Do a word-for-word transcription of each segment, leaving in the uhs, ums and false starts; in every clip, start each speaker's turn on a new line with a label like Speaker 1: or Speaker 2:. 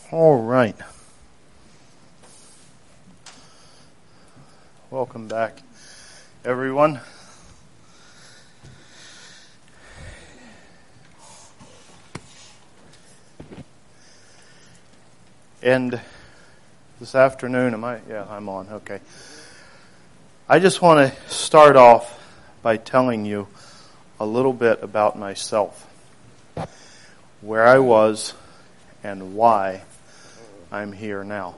Speaker 1: All right. Welcome back, everyone. And this afternoon, am I? Yeah, I'm on. Okay. I just want to start off by telling you a little bit about myself, where I was, and why I'm here now.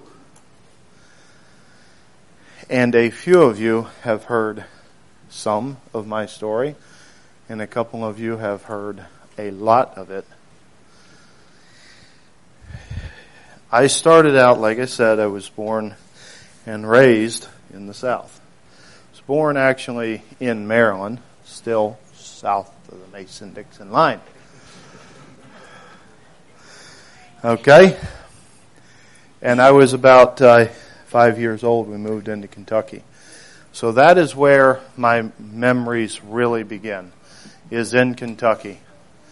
Speaker 1: And a few of you have heard some of my story, and a couple of you have heard a lot of it. I started out, like I said, I was born and raised in the South. I was born actually in Maryland, still south of the Mason-Dixon line. Okay? And I was about uh, five years old. We moved into Kentucky. So that is where my memories really begin, is in Kentucky.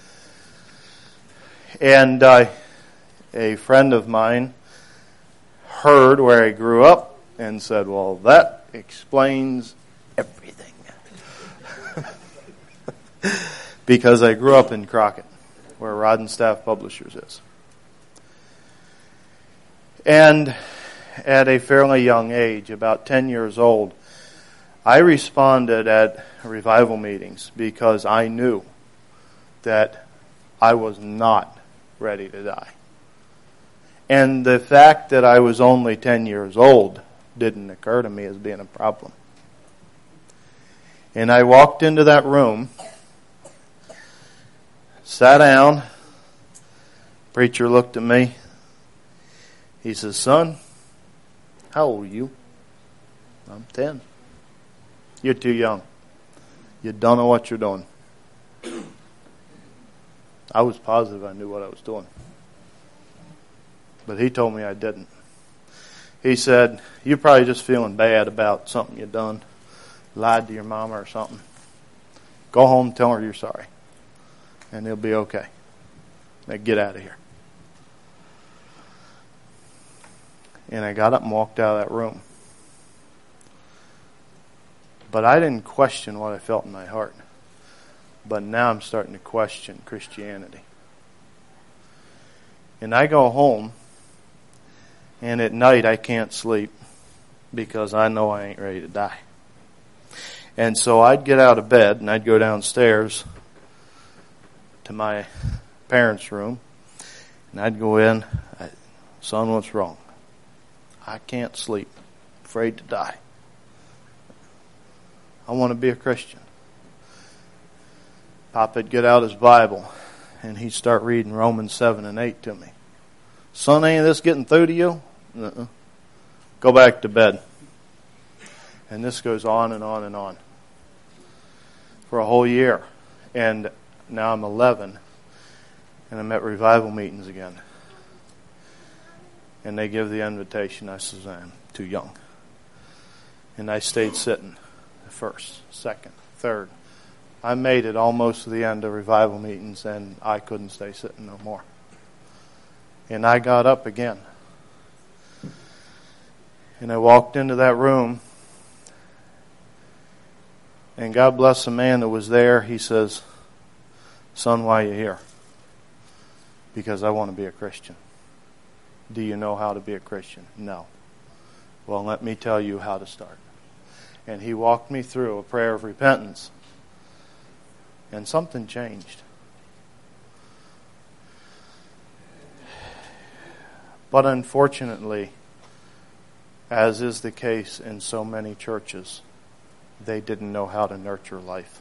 Speaker 1: And uh, a friend of mine heard where I grew up and said, well, that explains everything. Because I grew up in Crockett, where Rod and Staff Publishers is. And at a fairly young age, about ten years old, I responded at revival meetings because I knew that I was not ready to die. And the fact that I was only ten years old didn't occur to me as being a problem. And I walked into that room, sat down, preacher looked at me. He says, son, how old are you? I'm ten. You're too young. You don't know what you're doing. I was positive I knew what I was doing. But he told me I didn't. He said, you're probably just feeling bad about something you done. Lied to your mama or something. Go home and tell her you're sorry. And it'll be okay. Now get out of here. And I got up and walked out of that room. But I didn't question what I felt in my heart. But now I'm starting to question Christianity. And I go home, and at night I can't sleep because I know I ain't ready to die. And so I'd get out of bed and I'd go downstairs to my parents' room, and I'd go in, I, son, what's wrong? I can't sleep. Afraid to die. I want to be a Christian. Papa'd get out his Bible and he'd start reading Romans seven and eight to me. Son, ain't this getting through to you? Uh-uh. Go back to bed. And this goes on and on and on. For a whole year. And now I'm eleven. And I'm at revival meetings again. And they give the invitation. I says, I'm too young. And I stayed sitting. First, second, third. I made it almost to the end of revival meetings, and I couldn't stay sitting no more. And I got up again. And I walked into that room. And God bless the man that was there. He says, son, why are you here? Because I want to be a Christian. Do you know how to be a Christian? No. Well, let me tell you how to start. And he walked me through a prayer of repentance. And something changed. But unfortunately, as is the case in so many churches, they didn't know how to nurture life.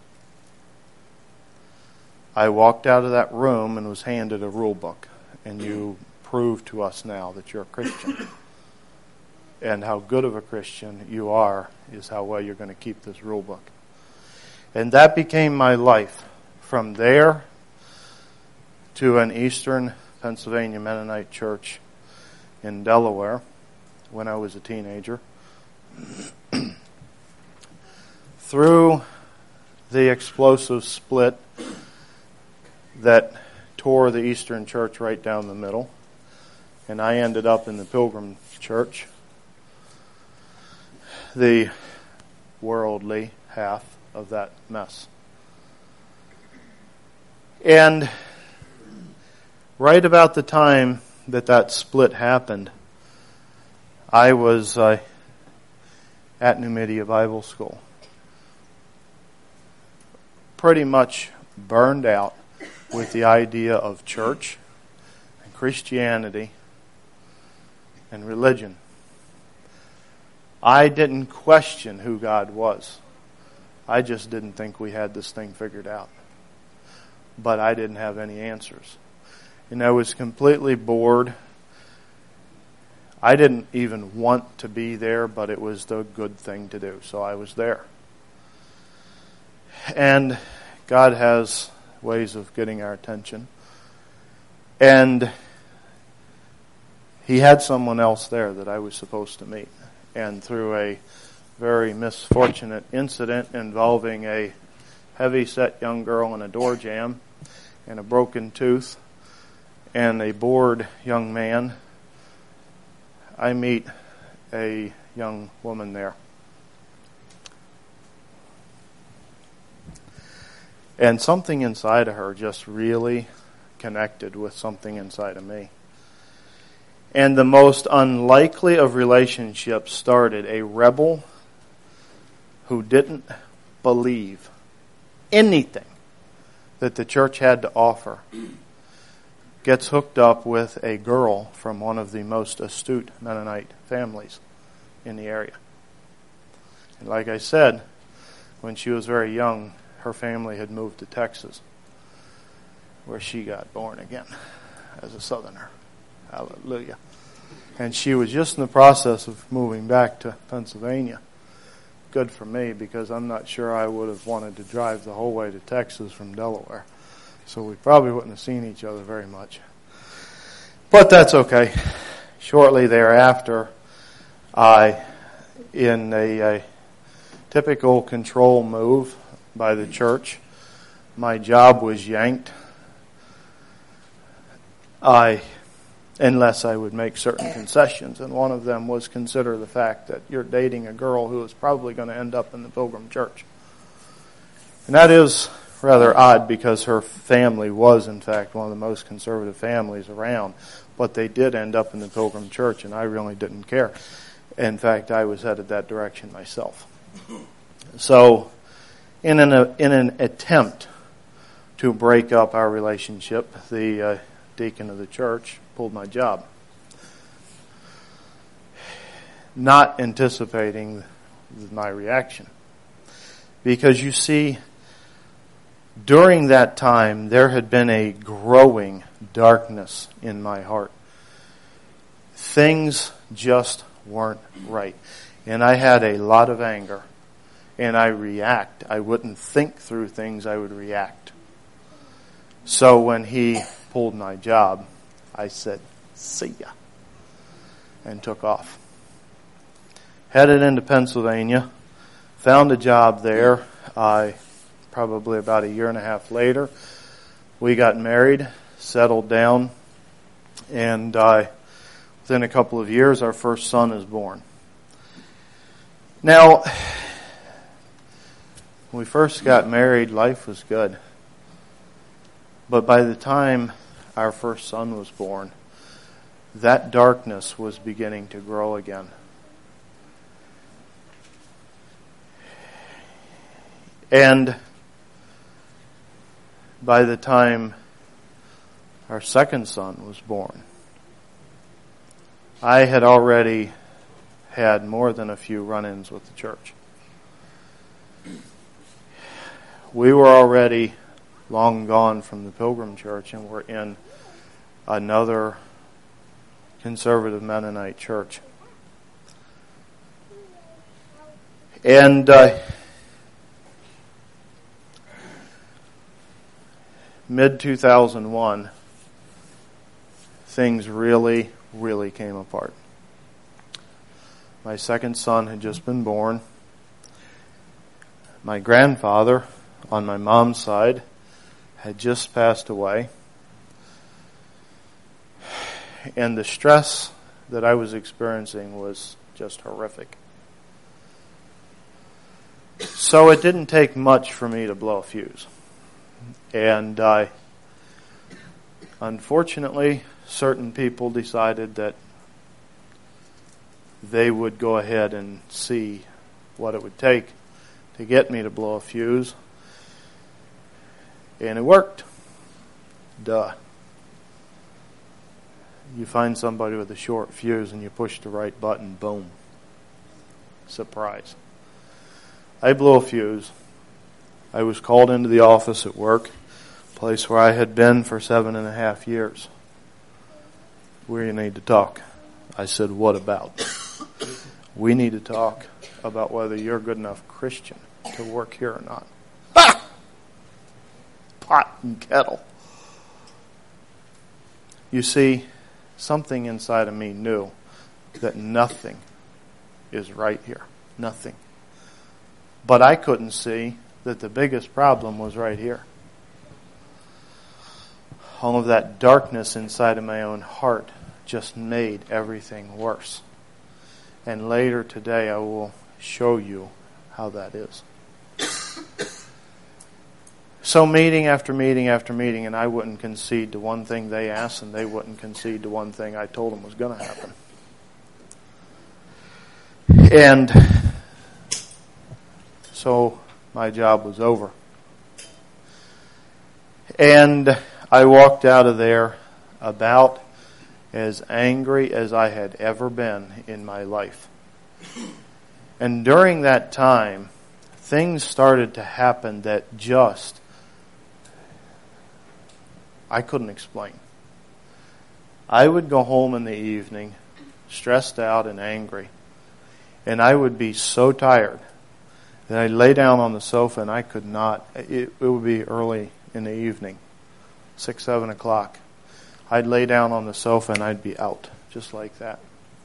Speaker 1: I walked out of that room and was handed a rule book. And you prove to us now that you're a Christian. And how good of a Christian you are is how well you're going to keep this rule book. And that became my life. From there to an Eastern Pennsylvania Mennonite church in Delaware when I was a teenager. Through the explosive split that tore the Eastern Church right down the middle, and I ended up in the Pilgrim Church, the worldly half of that mess. And right about the time that that split happened, I was uh, at Numidia Bible School. Pretty much burned out with the idea of church and Christianity and religion. I didn't question who God was. I just didn't think we had this thing figured out. But I didn't have any answers. And I was completely bored. I didn't even want to be there, but it was the good thing to do. So I was there. And God has ways of getting our attention. And He had someone else there that I was supposed to meet. And through a very misfortunate incident involving a heavy-set young girl in a door jam and a broken tooth and a bored young man, I meet a young woman there. And something inside of her just really connected with something inside of me. And the most unlikely of relationships started. A rebel who didn't believe anything that the church had to offer gets hooked up with a girl from one of the most astute Mennonite families in the area. And like I said, when she was very young, her family had moved to Texas, where she got born again as a Southerner. Hallelujah. And she was just in the process of moving back to Pennsylvania. Good for me, because I'm not sure I would have wanted to drive the whole way to Texas from Delaware. So we probably wouldn't have seen each other very much. But that's okay. Shortly thereafter, I, in a, a typical control move by the church, my job was yanked. I, unless I would make certain concessions, and one of them was consider the fact that you're dating a girl who is probably going to end up in the Pilgrim Church. And that is rather odd, because her family was, in fact, one of the most conservative families around, but they did end up in the Pilgrim Church, and I really didn't care. In fact, I was headed that direction myself. So, in an in an attempt to break up our relationship, the uh, deacon of the church pulled my job, not anticipating my reaction. Because you see, during that time, there had been a growing darkness in my heart. Things just weren't right. And I had a lot of anger. And I react. I wouldn't think through things, I would react. So when he pulled my job, I said, see ya, and took off. Headed into Pennsylvania, found a job there. I probably about a year and a half later, we got married, settled down, and uh, within a couple of years, our first son is born. Now, when we first got married, life was good. But by the time our first son was born, that darkness was beginning to grow again. And by the time our second son was born, I had already had more than a few run-ins with the church. We were already long gone from the Pilgrim Church, and we're in another conservative Mennonite church. And uh, mid two thousand one, things really, really came apart. My second son had just been born. My grandfather, on my mom's side, had just passed away. And the stress that I was experiencing was just horrific. So it didn't take much for me to blow a fuse. And uh, unfortunately, certain people decided that they would go ahead and see what it would take to get me to blow a fuse. And it worked. Duh. You find somebody with a short fuse and you push the right button, boom. Surprise. I blew a fuse. I was called into the office at work, a place where I had been for seven and a half years. We need to talk. I said, what about? We need to talk about whether you're a good enough Christian to work here or not. Ha! Pot and kettle. You see, something inside of me knew that nothing is right here. Nothing. But I couldn't see that the biggest problem was right here. All of that darkness inside of my own heart just made everything worse. And later today I will show you how that is. So meeting after meeting after meeting, and I wouldn't concede to one thing they asked, and they wouldn't concede to one thing I told them was going to happen. And so my job was over. And I walked out of there about as angry as I had ever been in my life. And during that time, things started to happen that just I couldn't explain. I would go home in the evening, stressed out and angry, and I would be so tired that I'd lay down on the sofa and I could not, it, it would be early in the evening, six, seven o'clock. I'd lay down on the sofa and I'd be out, just like that.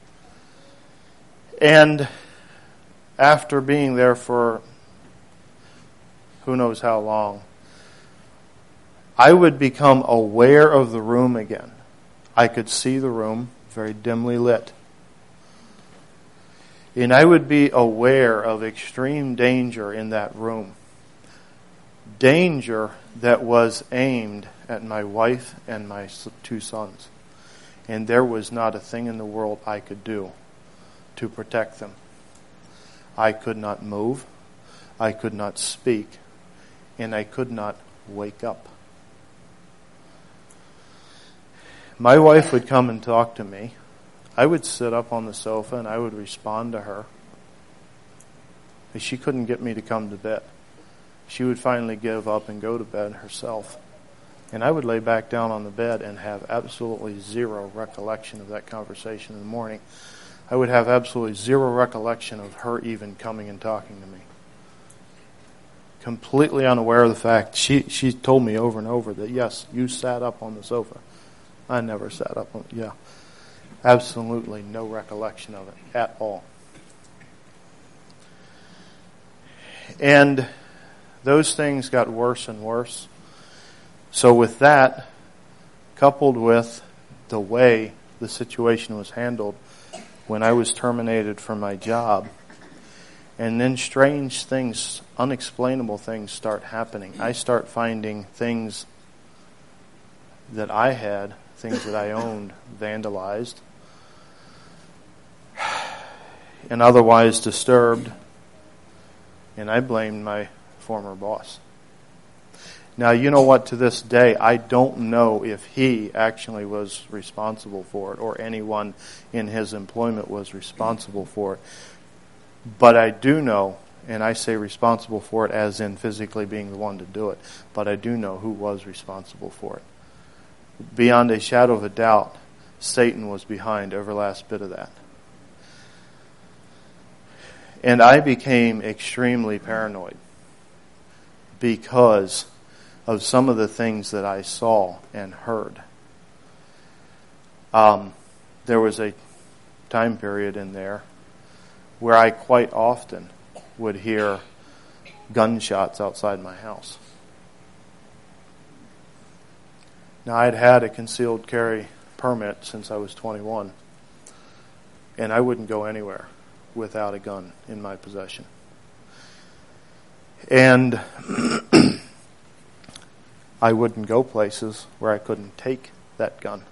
Speaker 1: And after being there for who knows how long, I would become aware of the room again. I could see the room, very dimly lit. And I would be aware of extreme danger in that room. Danger that was aimed at my wife and my two sons. And there was not a thing in the world I could do to protect them. I could not move. I could not speak. And I could not wake up. My wife would come and talk to me. I would sit up on the sofa and I would respond to her. She couldn't get me to come to bed. She would finally give up and go to bed herself. And I would lay back down on the bed and have absolutely zero recollection of that conversation in the morning. I would have absolutely zero recollection of her even coming and talking to me. Completely unaware of the fact. She she told me over and over that, yes, you sat up on the sofa. I never sat up on, yeah. Absolutely no recollection of it at all. And those things got worse and worse. So with that, coupled with the way the situation was handled when I was terminated from my job, and then strange things, unexplainable things start happening. I start finding things that I had, things that I owned, vandalized and otherwise disturbed, and I blamed my former boss. Now, you know what, to this day, I don't know if he actually was responsible for it or anyone in his employment was responsible for it. But I do know, and I say responsible for it as in physically being the one to do it, but I do know who was responsible for it. Beyond a shadow of a doubt, Satan was behind every last bit of that. And I became extremely paranoid because of some of the things that I saw and heard. Um, there was a time period in there where I quite often would hear gunshots outside my house. Now, I'd had a concealed carry permit since I was twenty-one. And I wouldn't go anywhere without a gun in my possession. And I wouldn't go places where I couldn't take that gun.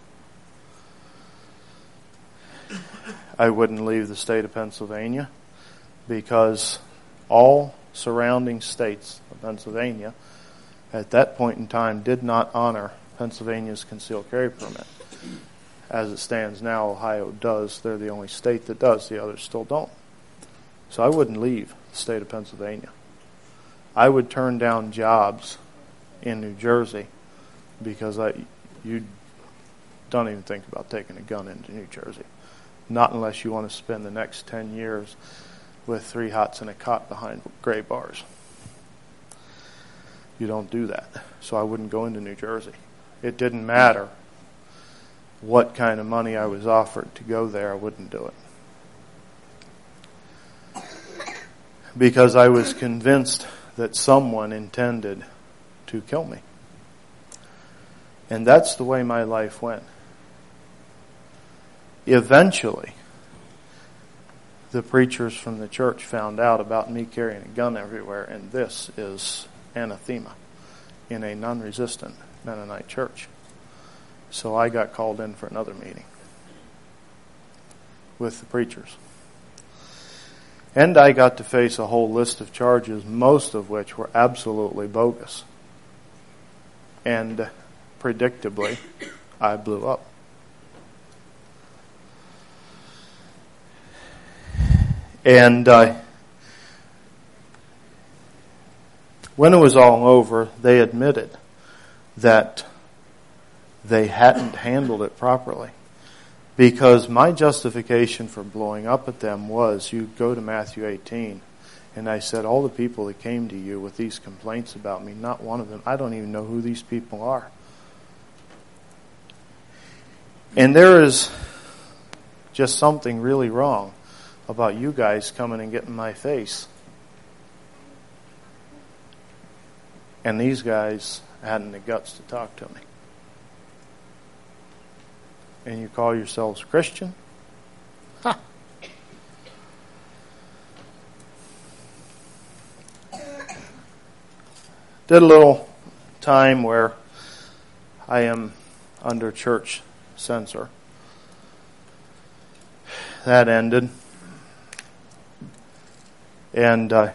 Speaker 1: I wouldn't leave the state of Pennsylvania because all surrounding states of Pennsylvania at that point in time did not honor Pennsylvania's concealed carry permit. As it stands now, Ohio does. They're the only state that does. The others still don't. So I wouldn't leave the state of Pennsylvania. I would turn down jobs in New Jersey because I, you don't even think about taking a gun into New Jersey. Not unless you want to spend the next ten years with three hots and a cot behind gray bars. You don't do that. So I wouldn't go into New Jersey. It didn't matter what kind of money I was offered to go there, I wouldn't do it. Because I was convinced that someone intended to kill me. And that's the way my life went. Eventually, the preachers from the church found out about me carrying a gun everywhere, and this is anathema in a non-resistant Mennonite church. So I got called in for another meeting with the preachers. And I got to face a whole list of charges, most of which were absolutely bogus. And predictably, I blew up. And uh, when it was all over, they admitted that they hadn't handled it properly. Because my justification for blowing up at them was, you go to Matthew eighteen, and I said, all the people that came to you with these complaints about me, not one of them, I don't even know who these people are. And there is just something really wrong about you guys coming and getting my face. And these guys hadn't the guts to talk to me. And you call yourselves Christian? Huh. Did a little time where I am under church censor. That ended. And uh,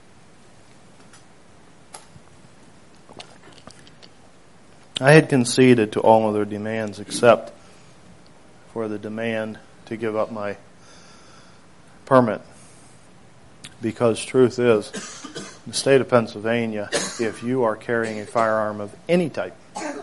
Speaker 1: I had conceded to all of their demands except for the demand to give up my permit. Because truth is, in the state of Pennsylvania, if you are carrying a firearm of any type,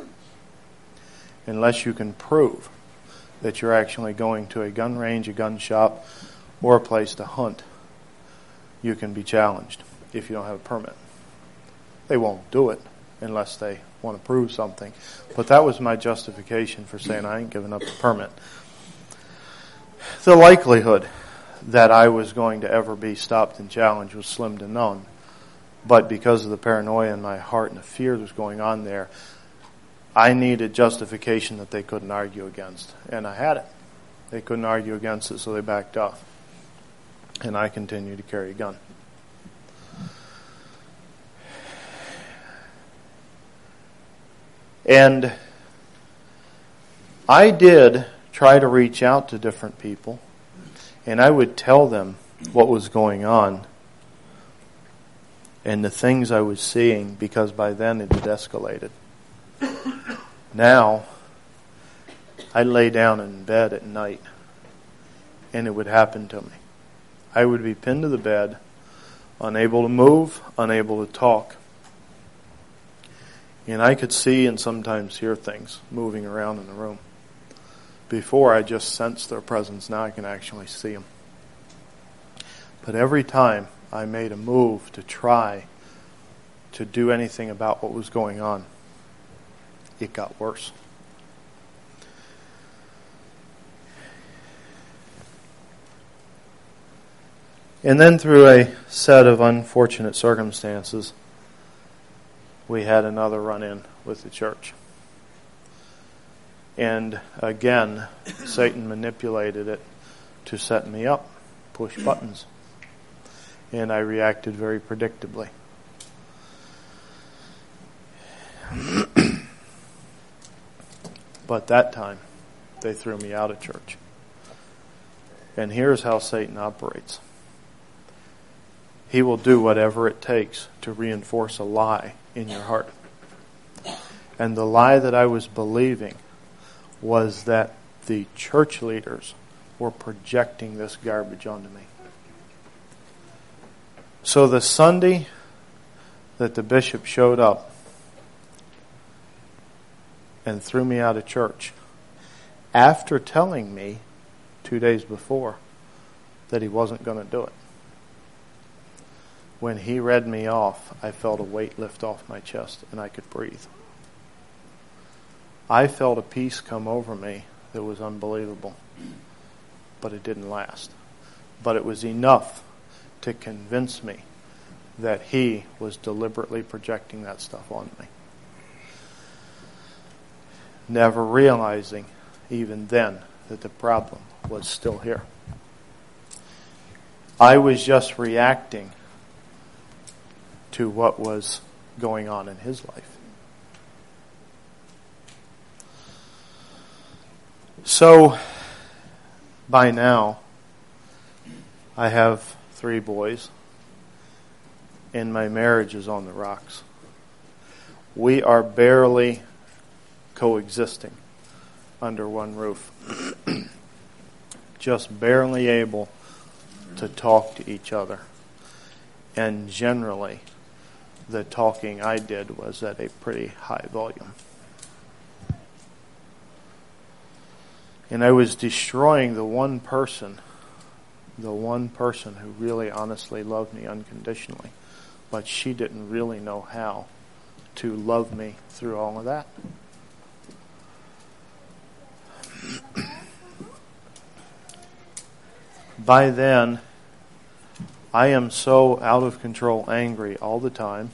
Speaker 1: unless you can prove that you're actually going to a gun range, a gun shop, or a place to hunt, you can be challenged if you don't have a permit. They won't do it unless they want to prove something. But that was my justification for saying I ain't giving up the permit. The likelihood that I was going to ever be stopped and challenged was slim to none. But because of the paranoia in my heart and the fear that was going on there, I needed justification that they couldn't argue against. And I had it. They couldn't argue against it, so they backed off. And I continued to carry a gun. And I did try to reach out to different people, and I would tell them what was going on and the things I was seeing, because by then it had escalated. Now, I'd lay down in bed at night, and it would happen to me. I would be pinned to the bed, unable to move, unable to talk. And I could see and sometimes hear things moving around in the room. Before, I just sensed their presence. Now I can actually see them. But every time I made a move to try to do anything about what was going on, it got worse. And then through a set of unfortunate circumstances, we had another run-in with the church. And again, Satan manipulated it to set me up, push buttons. And I reacted very predictably. But that time, they threw me out of church. And here's how Satan operates. He will do whatever it takes to reinforce a lie in your heart. And the lie that I was believing was that the church leaders were projecting this garbage onto me. So the Sunday that the bishop showed up and threw me out of church, after telling me two days before that he wasn't going to do it, when he read me off, I felt a weight lift off my chest and I could breathe. I felt a peace come over me that was unbelievable, but it didn't last. But it was enough to convince me that he was deliberately projecting that stuff on me. Never realizing, even then, that the problem was still here. I was just reacting to what was going on in his life. So, by now, I have three boys, and my marriage is on the rocks. We are barely coexisting under one roof. Just barely able to talk to each other. And generally, the talking I did was at a pretty high volume. And I was destroying the one person, the one person who really honestly loved me unconditionally. But she didn't really know how to love me through all of that. By then, I am so out of control angry all the time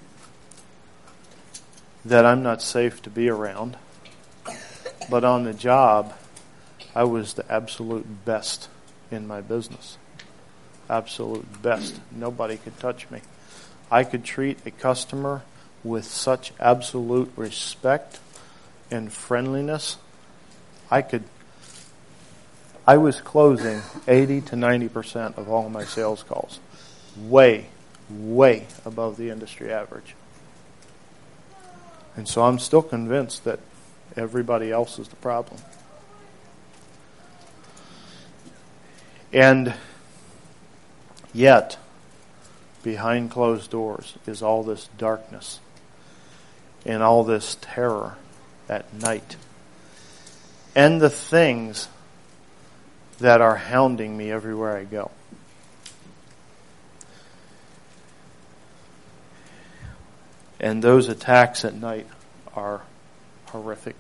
Speaker 1: that I'm not safe to be around. But on the job, I was the absolute best in my business. Absolute best. Nobody could touch me. I could treat a customer with such absolute respect and friendliness. I could I was closing eighty to ninety percent of all of my sales calls. Way, way above the industry average. And so I'm still convinced that everybody else is the problem. And yet, behind closed doors is all this darkness and all this terror at night. And the things that are hounding me everywhere I go. And those attacks at night are horrific.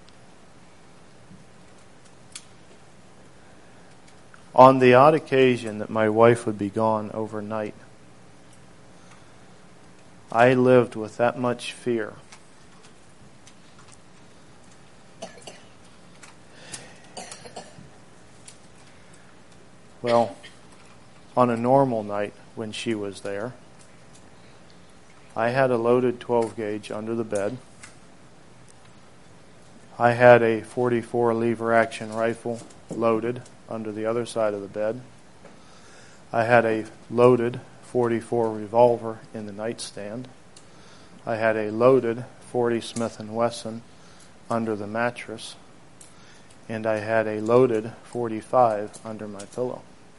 Speaker 1: On the odd occasion that my wife would be gone overnight, I lived with that much fear. Well, on a normal night when she was there, I had a loaded twelve gauge under the bed. I had a forty-four lever action rifle loaded under the other side of the bed. I had a loaded forty-four revolver in the nightstand. I had a loaded forty Smith and Wesson under the mattress. And I had a loaded forty-five under my pillow.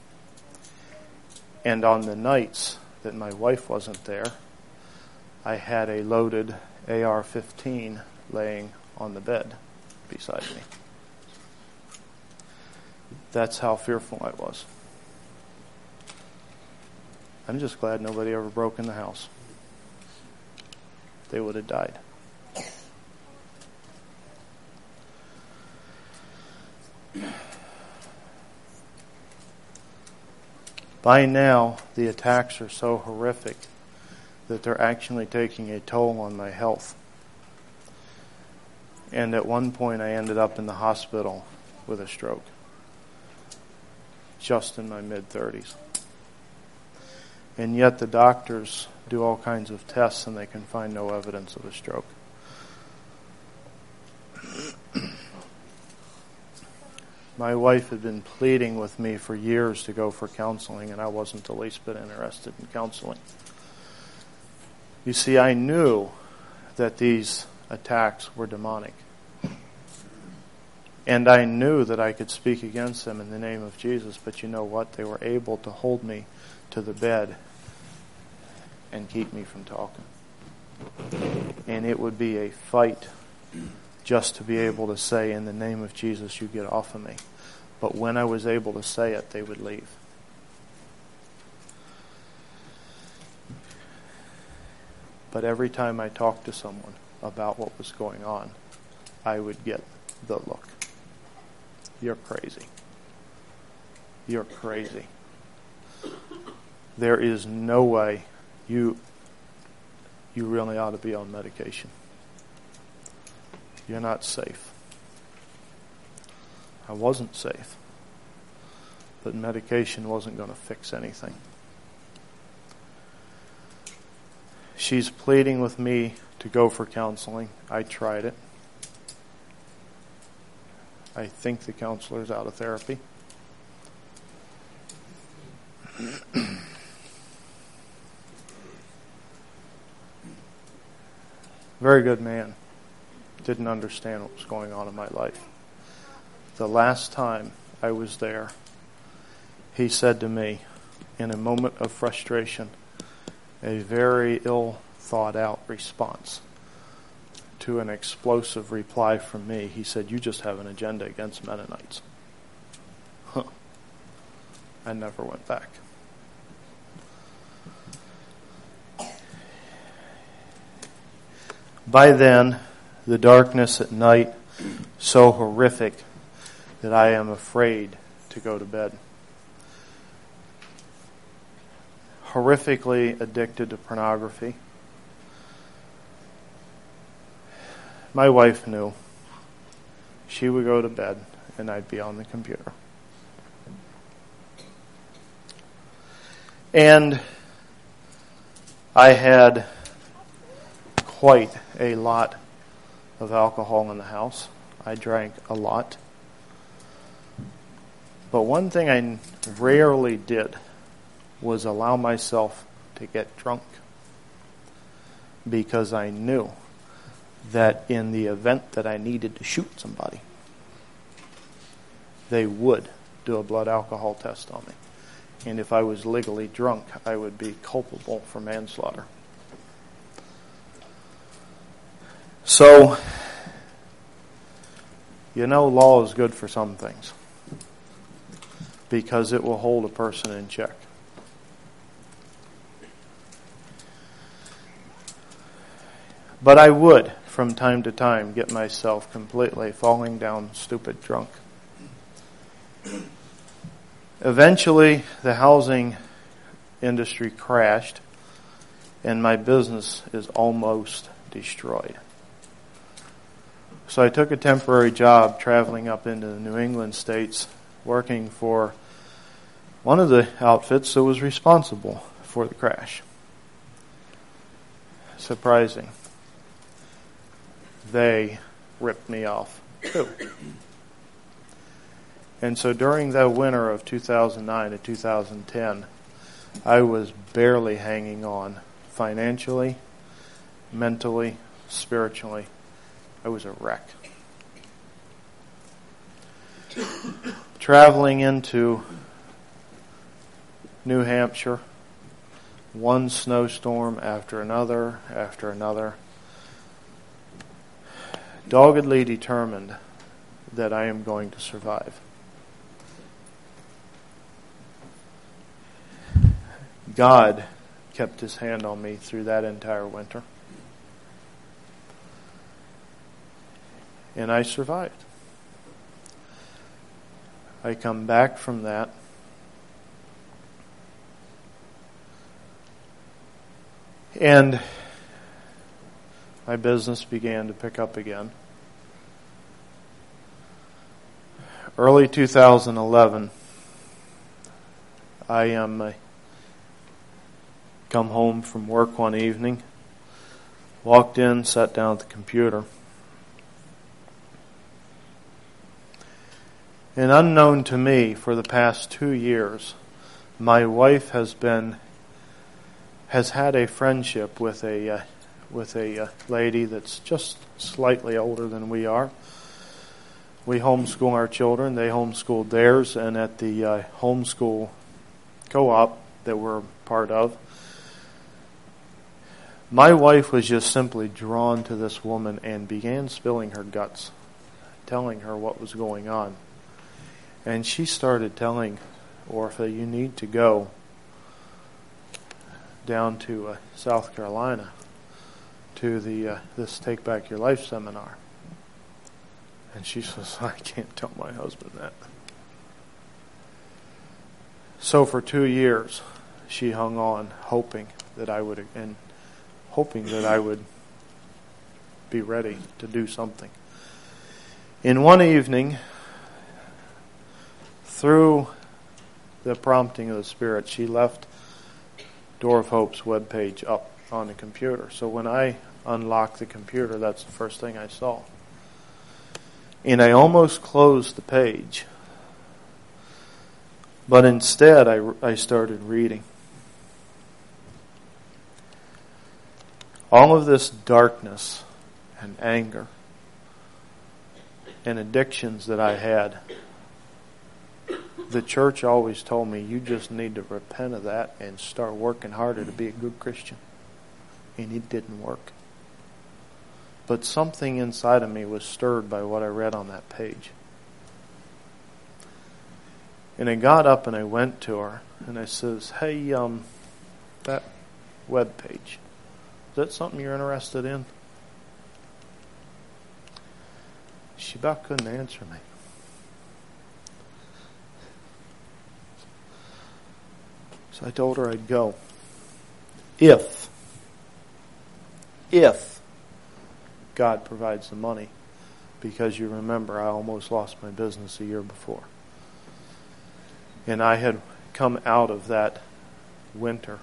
Speaker 1: And on the nights that my wife wasn't there, I had a loaded A R fifteen laying on the bed beside me. That's how fearful I was. I'm just glad nobody ever broke in the house. They would have died. By now, the attacks are so horrific that they're actually taking a toll on my health. And at one point I ended up in the hospital with a stroke, just in my mid-thirties. And yet the doctors do all kinds of tests and they can find no evidence of a stroke. My wife had been pleading with me for years to go for counseling, and I wasn't the least bit interested in counseling. You see, I knew that these attacks were demonic. And I knew that I could speak against them in the name of Jesus, but you know what? They were able to hold me to the bed and keep me from talking. And it would be a fight just to be able to say, in the name of Jesus, you get off of me. But when I was able to say it, they would leave. But every time I talked to someone about what was going on, I would get the look. You're crazy. You're crazy. There is no way you you really ought to be on medication. You're not safe. I wasn't safe. But medication wasn't going to fix anything. She's pleading with me to go for counseling. I tried it. I think the counselor's out of therapy. Very good man. Didn't understand what was going on in my life. The last time I was there, he said to me, in a moment of frustration, a very ill thought out response to an explosive reply from me. He said, "You just have an agenda against Mennonites." Huh. I never went back. By then, the darkness at night so horrific that I am afraid to go to bed. Horrifically addicted to pornography. My wife knew. She would go to bed and I'd be on the computer. And I had quite a lot of alcohol in the house. I drank a lot. But one thing I rarely did was allow myself to get drunk, because I knew that in the event that I needed to shoot somebody, they would do a blood alcohol test on me. And if I was legally drunk, I would be culpable for manslaughter. So, you know, law is good for some things, because it will hold a person in check. But I would, from time to time, get myself completely falling down stupid drunk. Eventually, the housing industry crashed, and my business is almost destroyed. So I took a temporary job traveling up into the New England states, working for one of the outfits that was responsible for the crash. Surprising. They ripped me off too. And so during the winter of two thousand nine to two thousand ten, I was barely hanging on financially, mentally, spiritually. I was a wreck. Traveling into New Hampshire, one snowstorm after another, after another, doggedly determined that I am going to survive. God kept his hand on me through that entire winter. And I survived. I come back from that. And my business began to pick up again. Early two thousand eleven, I am um, come home from work one evening, walked in, sat down at the computer. And unknown to me, for the past two years, my wife has been has had a friendship with a uh, with a uh, lady that's just slightly older than we are. We homeschool our children; they homeschooled theirs, and at the uh, homeschool co-op that we're part of, my wife was just simply drawn to this woman and began spilling her guts, telling her what was going on. And she started telling Orpha, you need to go down to uh, South Carolina to the uh, this Take Back Your Life seminar. And she says, I can't tell my husband that. So for two years, she hung on, hoping that I would, and hoping that I would be ready to do something. In one evening, through the prompting of the Spirit, she left Door of Hope's webpage up on the computer. So when I unlocked the computer, that's the first thing I saw. And I almost closed the page. But instead, I, I started reading. All of this darkness and anger and addictions that I had, the church always told me, you just need to repent of that and start working harder to be a good Christian. And it didn't work. But something inside of me was stirred by what I read on that page. And I got up and I went to her and I says, hey, um, that web page, is that something you're interested in? She about couldn't answer me. So I told her I'd go. If, if God provides the money, because you remember I almost lost my business a year before. And I had come out of that winter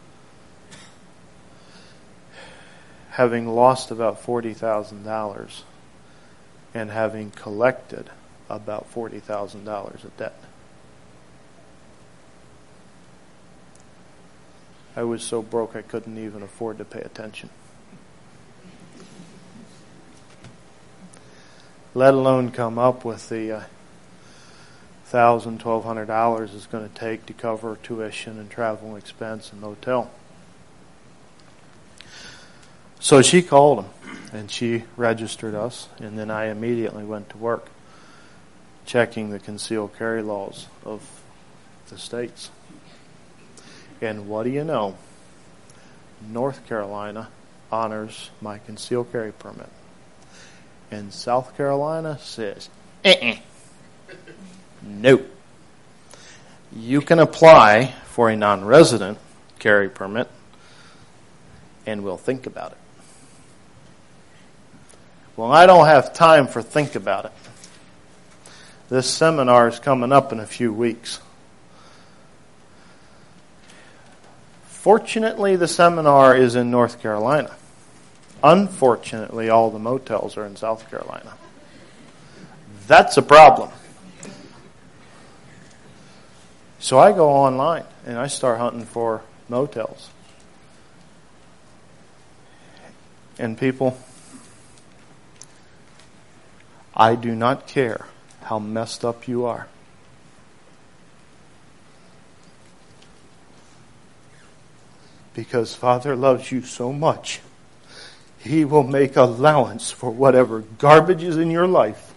Speaker 1: having lost about forty thousand dollars and having collected about forty thousand dollars of debt. I was so broke I couldn't even afford to pay attention. Let alone come up with the uh, thousand, twelve hundred dollars it's going to take to cover tuition and travel expense and motel. So she called him and she registered us, and then I immediately went to work checking the concealed carry laws of the states. And what do you know? North Carolina honors my concealed carry permit. And South Carolina says, uh-uh. No. You can apply for a non-resident carry permit, and we'll think about it. Well, I don't have time for think about it. This seminar is coming up in a few weeks. Fortunately, the seminar is in North Carolina. Unfortunately, all the motels are in South Carolina. That's a problem. So I go online and I start hunting for motels. And people, I do not care how messed up you are. Because Father loves you so much, He will make allowance for whatever garbage is in your life,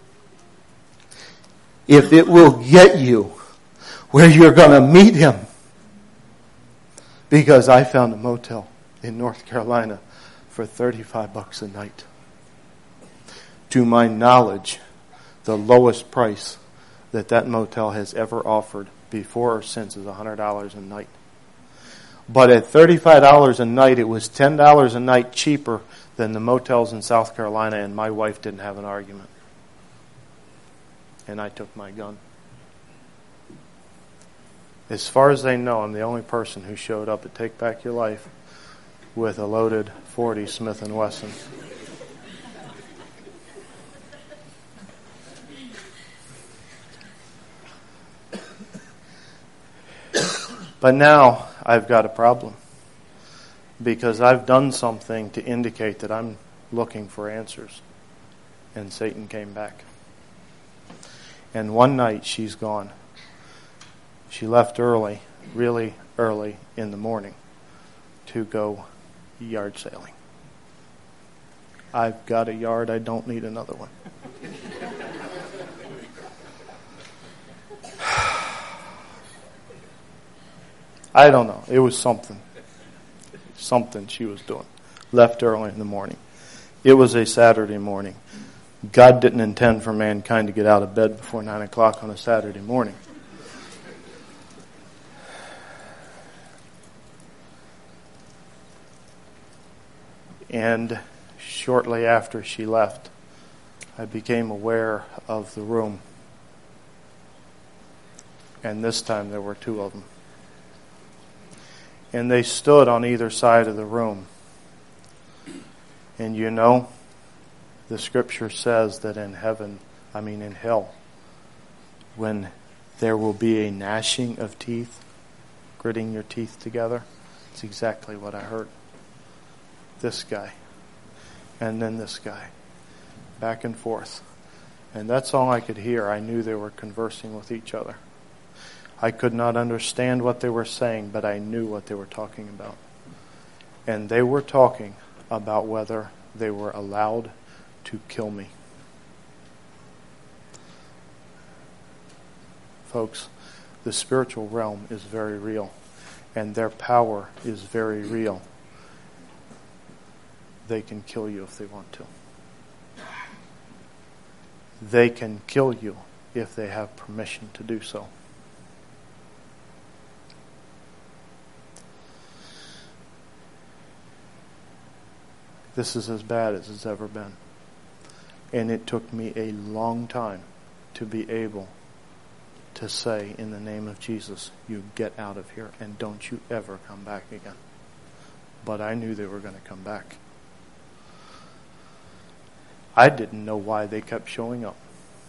Speaker 1: if it will get you where you're going to meet Him. Because I found a motel in North Carolina for thirty-five bucks a night. To my knowledge, the lowest price that that motel has ever offered before or since is one hundred dollars a night. But at thirty-five dollars a night, it was ten dollars a night cheaper than the motels in South Carolina, and my wife didn't have an argument. and I took my gun. As far as they know, I'm the only person who showed up at Take Back Your Life with a loaded forty Smith and Wesson. But now I've got a problem because I've done something to indicate that I'm looking for answers. And Satan came back. And one night she's gone. She left early, really early in the morning to go yard sailing. I've got a yard, I don't need another one. I don't know. It was something. Something she was doing. Left early in the morning. It was a Saturday morning. God didn't intend for mankind to get out of bed before nine o'clock on a Saturday morning. And shortly after she left, I became aware of the room. And this time there were two of them. And they stood on either side of the room. And you know, the scripture says that in heaven, I mean in hell, when there will be a gnashing of teeth, gritting your teeth together, it's exactly what I heard. This guy, and then this guy, back and forth. And that's all I could hear. I knew they were conversing with each other. I could not understand what they were saying, but I knew what they were talking about. And they were talking about whether they were allowed to kill me. Folks, the spiritual realm is very real, and their power is very real. They can kill you if they want to. They can kill you if they have permission to do so. This is as bad as it's ever been. And it took me a long time to be able to say, in the name of Jesus, you get out of here and don't you ever come back again. But I knew they were going to come back. I didn't know why they kept showing up.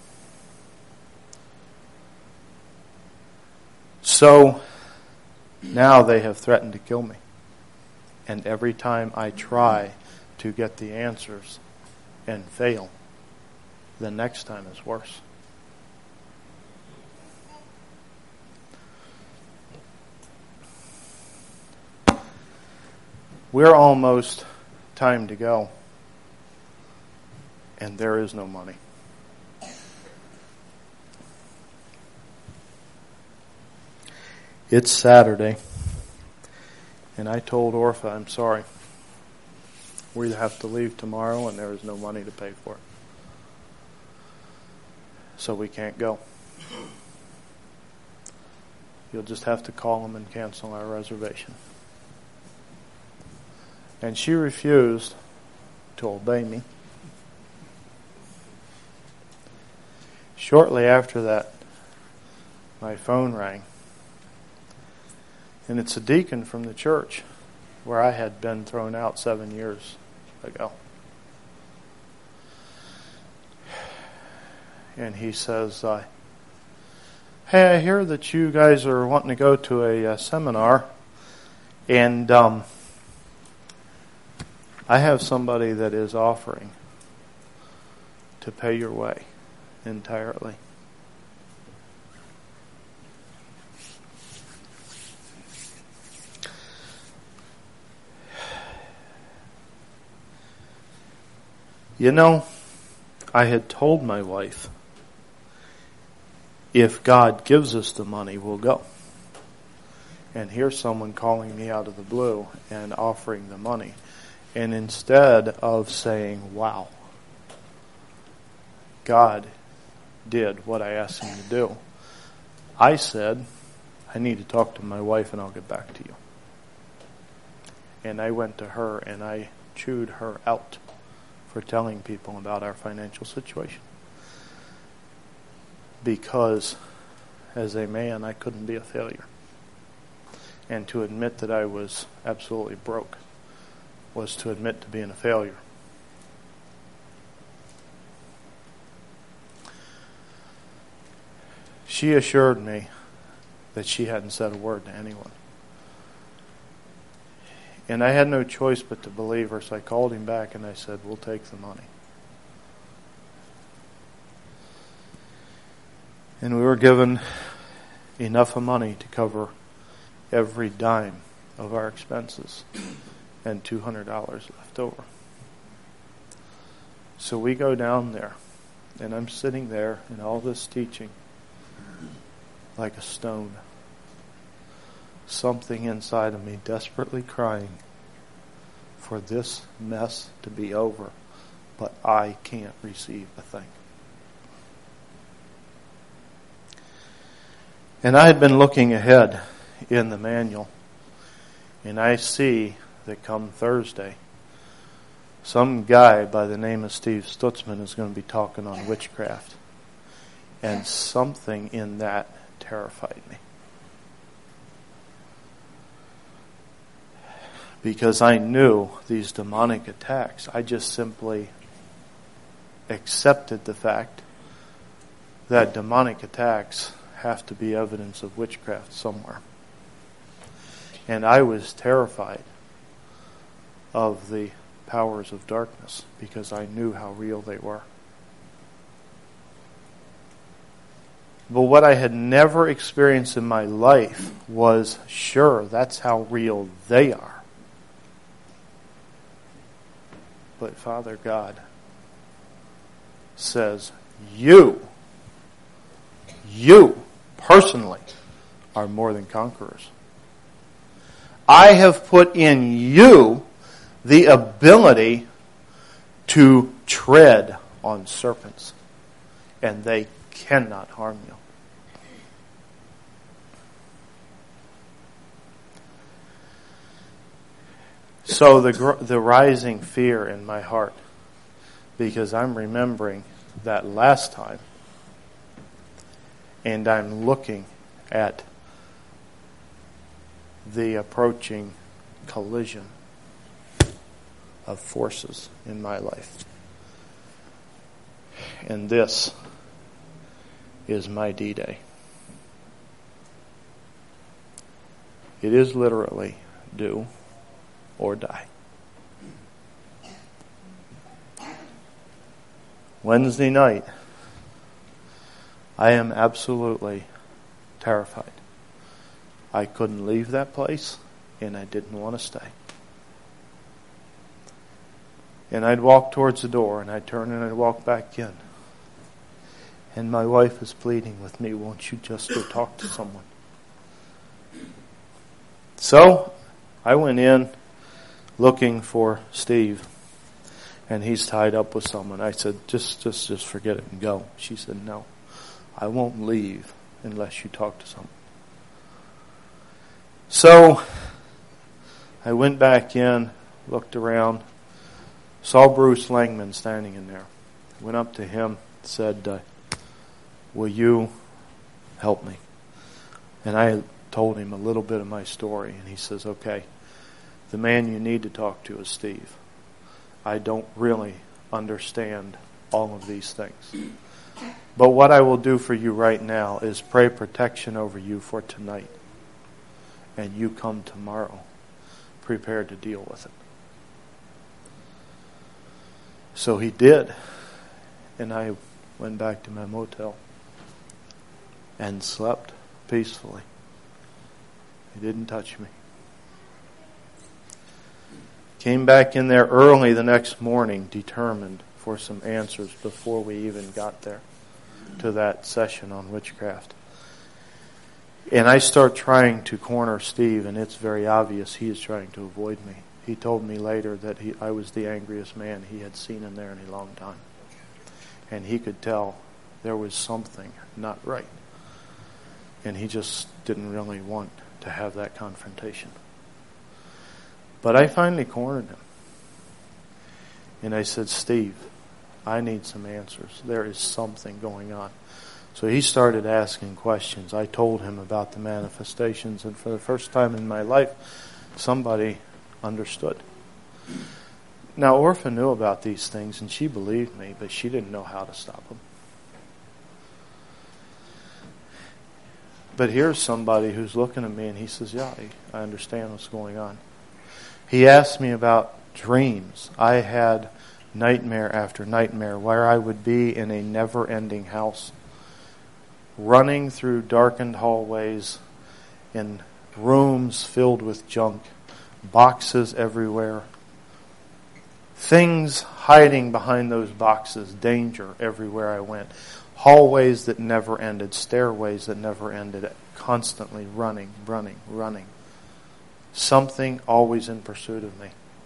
Speaker 1: So now they have threatened to kill me. And every time I try to get the answers and fail, the next time is worse. We're almost time to go, and there is no money. It's Saturday, and I told Orpha, I'm sorry. We have to leave tomorrow, and there is no money to pay for it. So we can't go. You'll just have to call them and cancel our reservation. And she refused to obey me. Shortly after that, my phone rang. And it's a deacon from the church where I had been thrown out seven years ago. And he says, uh, hey, I hear that you guys are wanting to go to a, a seminar, and um, I have somebody that is offering to pay your way entirely. You know, I had told my wife, if God gives us the money, we'll go. And here's someone calling me out of the blue and offering the money. And instead of saying, wow, God did what I asked him to do, I said, I need to talk to my wife and I'll get back to you. And I went to her and I chewed her out for telling people about our financial situation. because as a man I couldn't be a failure. And to admit that I was absolutely broke was to admit to being a failure. She assured me that she hadn't said a word to anyone. And I had no choice but to believe her, so I called him back and I said, we'll take the money. And we were given enough of money to cover every dime of our expenses and two hundred dollars left over. So we go down there, and I'm sitting there in all this teaching like a stone. Something inside of me desperately crying for this mess to be over, but I can't receive a thing. And I had been looking ahead in the manual, and I see that come Thursday, some guy by the name of Steve Stutzman is going to be talking on witchcraft. And something in that terrified me. Because I knew these demonic attacks. I just simply accepted the fact that demonic attacks have to be evidence of witchcraft somewhere. And I was terrified of the powers of darkness because I knew how real they were. But what I had never experienced in my life was, sure, that's how real they are. But Father God says, you, you personally are more than conquerors. I have put in you the ability to tread on serpents, and they cannot harm you. So the the rising fear in my heart, because I'm remembering that last time, and I'm looking at the approaching collision of forces in my life. And this is my D-Day. It is literally do or die. Wednesday night, I am absolutely terrified. I couldn't leave that place, and I didn't want to stay. And I'd walk towards the door, and I'd turn and I'd walk back in. And my wife is pleading with me, won't you just go talk to someone? So, I went in looking for Steve, and he's tied up with someone. I said, just, just, just forget it and go. She said, no, I won't leave unless you talk to someone. So, I went back in, looked around, saw Bruce Langman standing in there. Went up to him, said, uh, will you help me? And I told him a little bit of my story, and he says, okay, the man you need to talk to is Steve. I don't really understand all of these things. But what I will do for you right now is pray protection over you for tonight. And you come tomorrow prepared to deal with it. So he did. And I went back to my motel and slept peacefully. He didn't touch me. Came back in there early the next morning, determined for some answers before we even got there to that session on witchcraft. And I start trying to corner Steve, and it's very obvious he is trying to avoid me. He told me later that he, I was the angriest man he had seen in there in a long time. And he could tell there was something not right. And he just didn't really want to have that confrontation. But I finally cornered him. And I said, Steve, I need some answers. There is something going on. So he started asking questions. I told him about the manifestations, and for the first time in my life, somebody understood. Now, Orpha knew about these things, and she believed me, but she didn't know how to stop them. But here's somebody who's looking at me, and he says, yeah, I understand what's going on. He asked me about dreams. I had nightmare after nightmare where I would be in a never-ending house, running through darkened hallways in rooms filled with junk, boxes everywhere, things hiding behind those boxes, danger everywhere I went, hallways that never ended, stairways that never ended, constantly running, running, running. Something always in pursuit of me.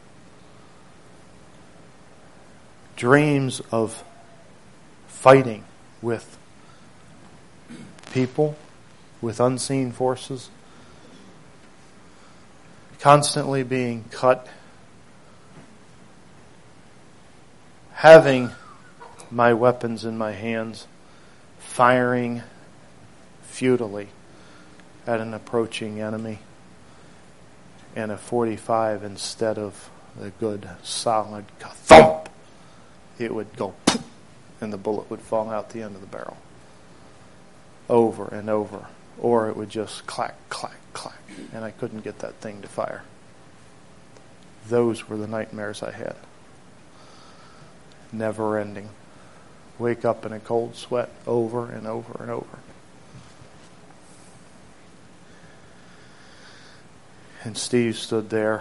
Speaker 1: Dreams of fighting with people, with unseen forces, constantly being cut, having my weapons in my hands, firing futilely at an approaching enemy, and a forty-five instead of the good solid thump, it would go and the bullet would fall out the end of the barrel. Over and over. Or it would just clack, clack, clack, and I couldn't get that thing to fire. Those were the nightmares I had. Never ending. Wake up in a cold sweat over and over and over. And Steve stood there,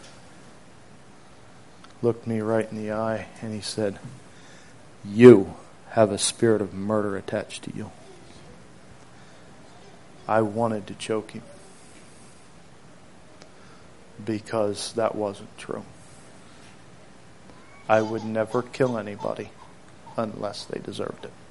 Speaker 1: looked me right in the eye, and he said, "You have a spirit of murder attached to you." I wanted to choke him because that wasn't true. I would never kill anybody unless they deserved it.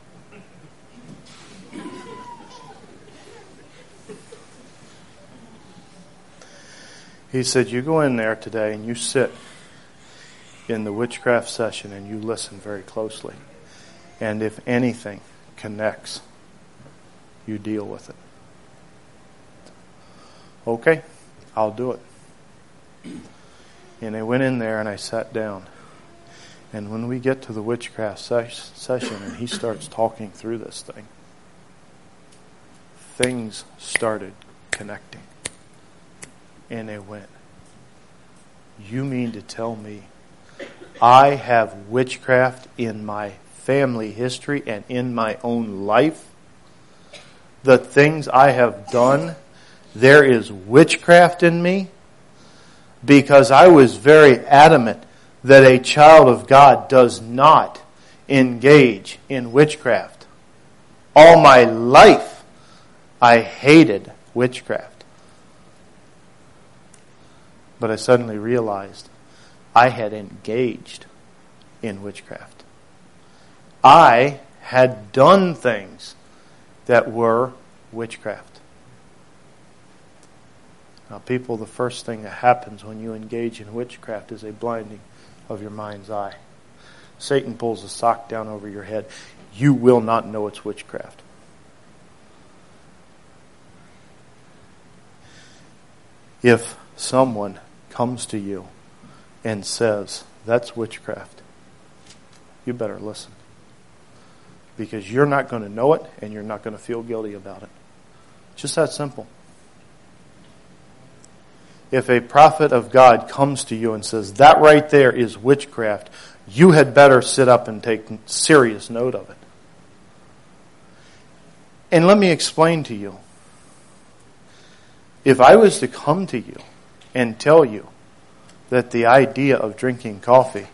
Speaker 1: He said, you go in there today and you sit in the witchcraft session and you listen very closely. And if anything connects, you deal with it. Okay, I'll do it. And I went in there and I sat down. And when we get to the witchcraft ses- session and he starts talking through this thing, things started connecting. And they went, you mean to tell me I have witchcraft in my family history and in my own life? The things I have done, there is witchcraft in me? Because I was very adamant that a child of God does not engage in witchcraft. All my life, I hated witchcraft. But I suddenly realized I had engaged in witchcraft. I had done things that were witchcraft. Now, people, the first thing that happens when you engage in witchcraft is a blinding of your mind's eye. Satan pulls a sock down over your head. You will not know it's witchcraft. If someone comes to you and says, that's witchcraft, you better listen. Because you're not going to know it and you're not going to feel guilty about it. Just that simple. If a prophet of God comes to you and says, that right there is witchcraft, you had better sit up and take serious note of it. And let me explain to you. If I was to come to you and tell you that the idea of drinking coffee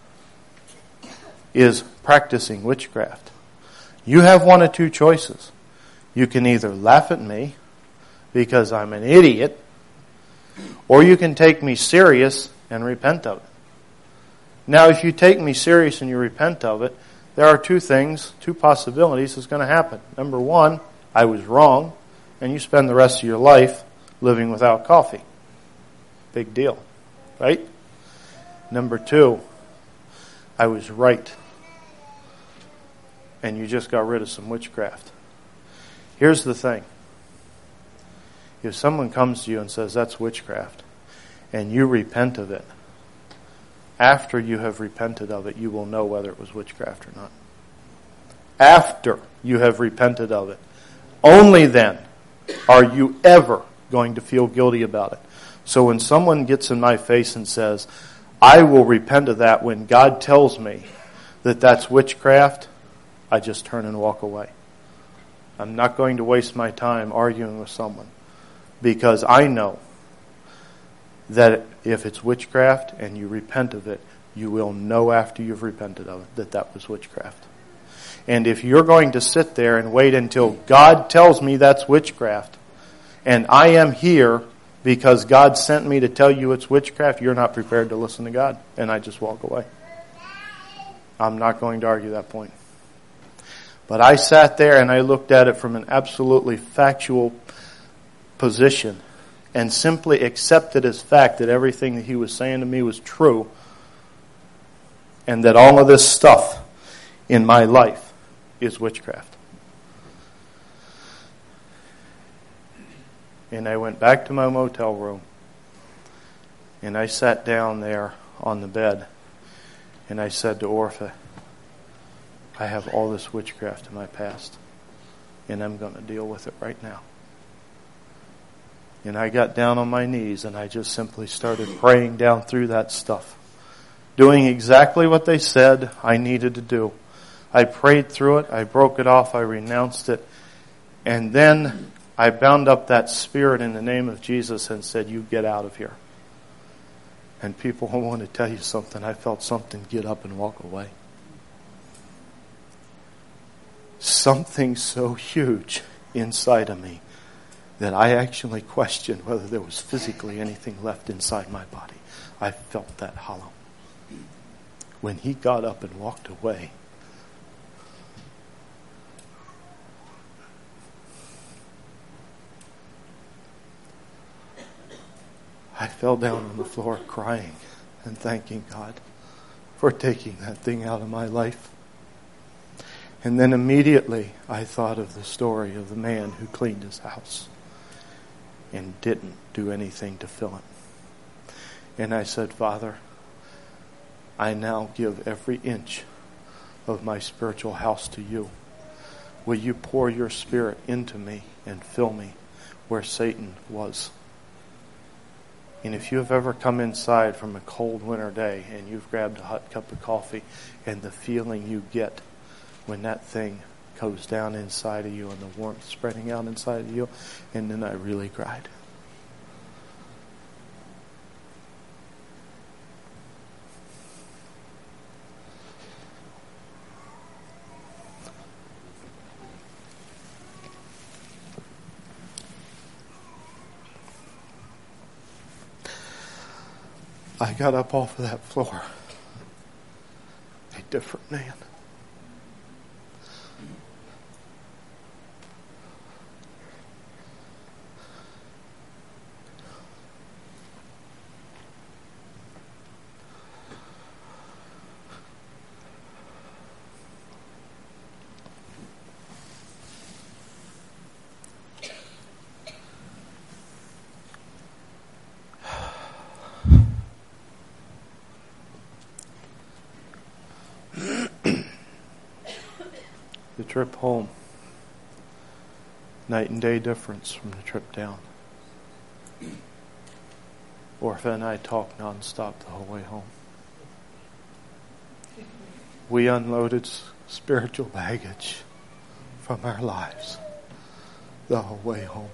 Speaker 1: is practicing witchcraft, you have one of two choices. You can either laugh at me because I'm an idiot, or you can take me serious and repent of it. Now, if you take me serious and you repent of it, there are two things, two possibilities that's going to happen. Number one, I was wrong, and you spend the rest of your life living without coffee. Big deal, right? Number two, I was right. and you just got rid of some witchcraft. Here's the thing. If someone comes to you and says that's witchcraft, and you repent of it, after you have repented of it, you will know whether it was witchcraft or not. After you have repented of it, only then are you ever going to feel guilty about it. So when someone gets in my face and says, I will repent of that when God tells me that that's witchcraft, I just turn and walk away. I'm not going to waste my time arguing with someone, because I know that if it's witchcraft and you repent of it, you will know after you've repented of it that that was witchcraft. And if you're going to sit there and wait until God tells me that's witchcraft, and I am here because God sent me to tell you it's witchcraft, you're not prepared to listen to God, and I just walk away. I'm not going to argue that point. But I sat there and I looked at it from an absolutely factual position and simply accepted as fact that everything that he was saying to me was true, and that all of this stuff in my life is witchcraft. And I went back to my motel room, and I sat down there on the bed, and I said to Orpha, I have all this witchcraft in my past, and I'm going to deal with it right now. And I got down on my knees, and I just simply started praying down through that stuff, doing exactly what they said I needed to do. I prayed through it, I broke it off, I renounced it, and then I bound up that spirit in the name of Jesus and said, you get out of here. And people, I want to tell you something. I felt something get up and walk away. Something so huge inside of me that I actually questioned whether there was physically anything left inside my body. I felt that hollow. When he got up and walked away, I fell down on the floor crying and thanking God for taking that thing out of my life. And then immediately I thought of the story of the man who cleaned his house and didn't do anything to fill it. And I said, Father, I now give every inch of my spiritual house to you. Will you pour your spirit into me and fill me where Satan was? And if you have ever come inside from a cold winter day and you've grabbed a hot cup of coffee, and the feeling you get when that thing goes down inside of you and the warmth spreading out inside of you, and then I really cried. I got up off of that floor a different man. The trip home, night and day difference from the trip down. Orpha and I talked nonstop the whole way home. We unloaded spiritual baggage from our lives the whole way home.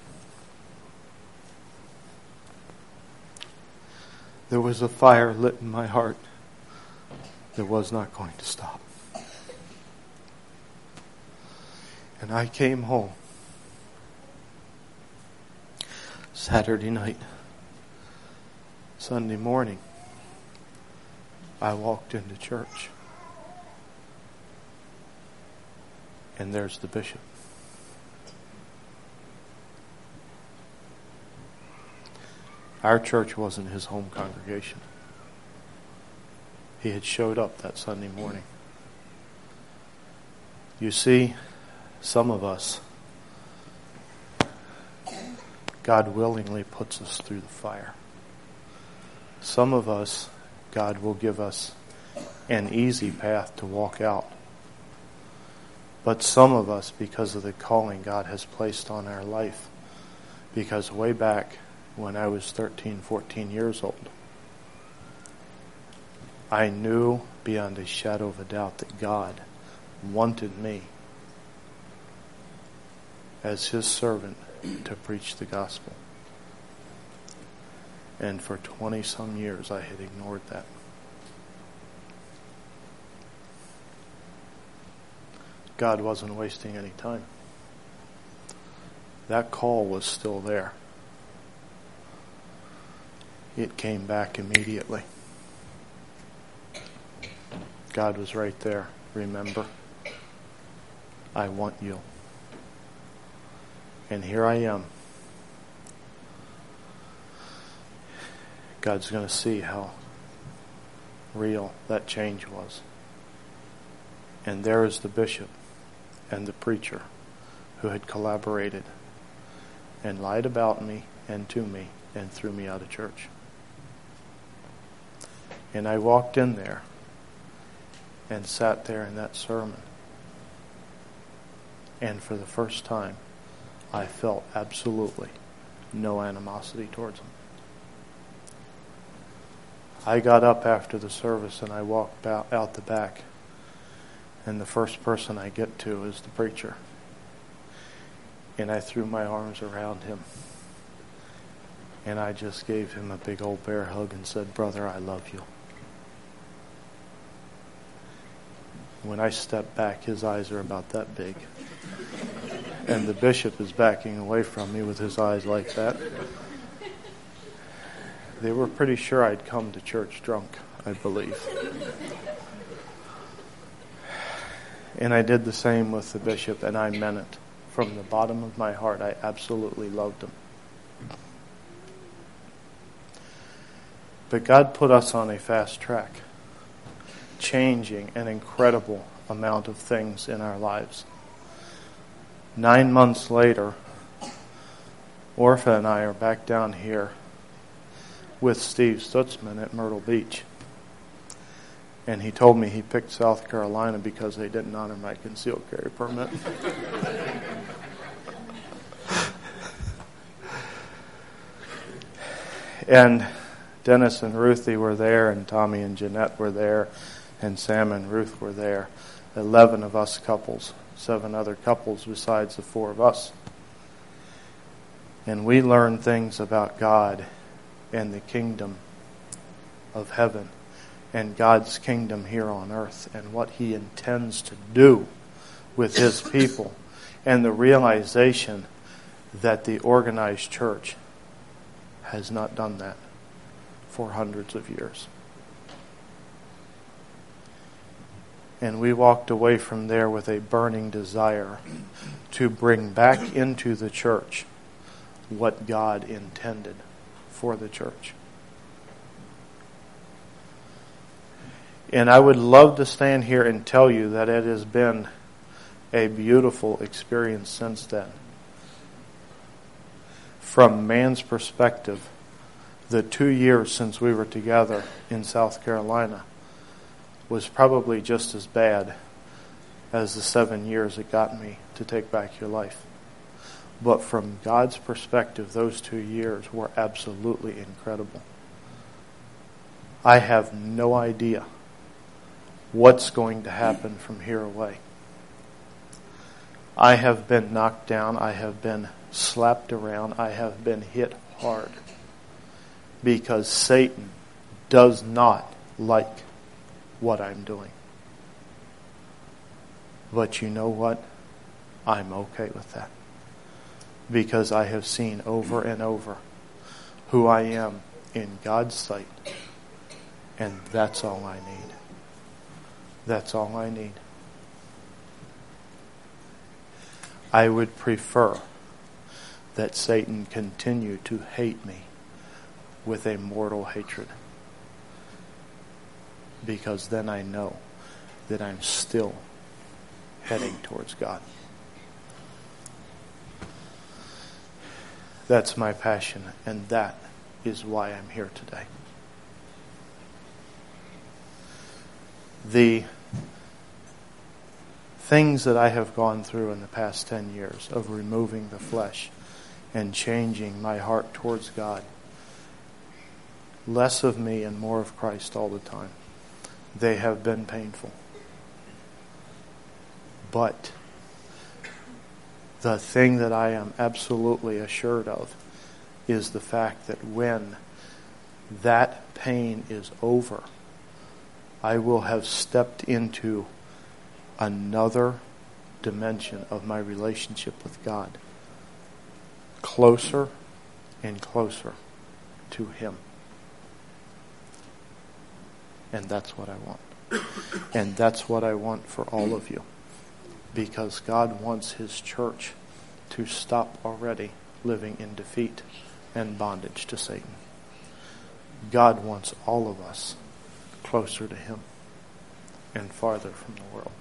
Speaker 1: There was a fire lit in my heart that was not going to stop. And I came home Saturday night. Sunday morning, I walked into church, and there's the bishop. Our church wasn't his home congregation. He had showed up that Sunday morning. You see, some of us, God willingly puts us through the fire. Some of us, God will give us an easy path to walk out. But some of us, because of the calling God has placed on our life, because way back when I was thirteen, fourteen years old, I knew beyond a shadow of a doubt that God wanted me as His servant to preach the gospel. And for twenty some years I had ignored that. God wasn't wasting any time. That call was still there. It came back immediately. God was right there. Remember, I want you. And here I am. God's going to see how real that change was. And there is the bishop and the preacher who had collaborated and lied about me and to me and threw me out of church. And I walked in there and sat there in that sermon. And for the first time, I felt absolutely no animosity towards him. I got up after the service and I walked out, out the back. And the first person I get to is the preacher. And I threw my arms around him. And I just gave him a big old bear hug and said, "Brother, I love you." When I step back, his eyes are about that big. And the bishop is backing away from me with his eyes like that. They were pretty sure I'd come to church drunk, I believe. And I did the same with the bishop, and I meant it. From the bottom of my heart, I absolutely loved him. But God put us on a fast track, changing an incredible amount of things in our lives. Nine months later, Orpha and I are back down here with Steve Stutzman at Myrtle Beach. And he told me he picked South Carolina because they didn't honor my concealed carry permit. And Dennis and Ruthie were there, and Tommy and Jeanette were there, and Sam and Ruth were there. Eleven of us couples, seven other couples besides the four of us. And we learned things about God and the kingdom of heaven and God's kingdom here on earth and what He intends to do with His people, and the realization that the organized church has not done that for hundreds of years. And we walked away from there with a burning desire to bring back into the church what God intended for the church. And I would love to stand here and tell you that it has been a beautiful experience since then. From man's perspective, the two years since we were together in South Carolina was probably just as bad as the seven years it got me to take back your life. But from God's perspective, those two years were absolutely incredible. I have no idea what's going to happen from here away. I have been knocked down. I have been slapped around. I have been hit hard because Satan does not like what I'm doing. But you know what? I'm okay with that, because I have seen over and over who I am in God's sight, and that's all I need. That's all I need. I would prefer that Satan continue to hate me with a mortal hatred, because then I know that I'm still heading towards God. That's my passion, and that is why I'm here today. The things that I have gone through in the past ten years of removing the flesh and changing my heart towards God, less of me and more of Christ all the time, they have been painful. But the thing that I am absolutely assured of is the fact that when that pain is over, I will have stepped into another dimension of my relationship with God, closer and closer to Him. And that's what I want. And that's what I want for all of you. Because God wants His church to stop already living in defeat and bondage to Satan. God wants all of us closer to Him and farther from the world.